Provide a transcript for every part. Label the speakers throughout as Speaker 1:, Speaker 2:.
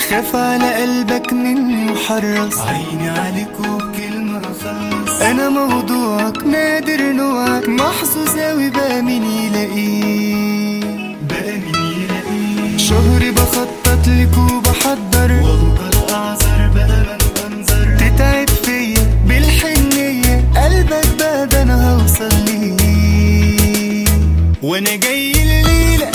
Speaker 1: خاف على قلبك مني وحرص عيني عليك وبكلمة اخلص. انا موضوعك نادر نوعك محظوظ اوي بقى مين يلاقيه، شهري بخطط لك وبحضر وافضل اعذر بقى بنظر تتعب فيا بالحنية قلبك بقى ده انا هوصل ليه. وانا جاي الليلة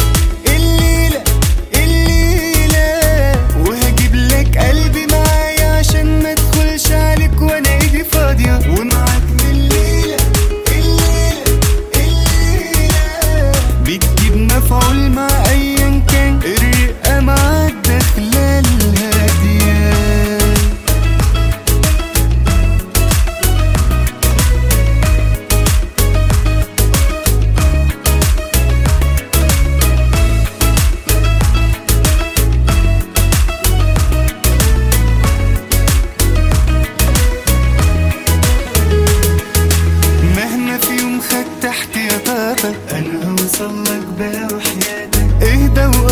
Speaker 1: وهجيب لك قلبي معايا عشان ما ادخلش عليك وانا ايدي فاضية ومعاك من الليلة بتجيب مفعول مع ايا كان الرقة مع الدخلة الهادية. انا هوصلك بقى وحياتك اهدى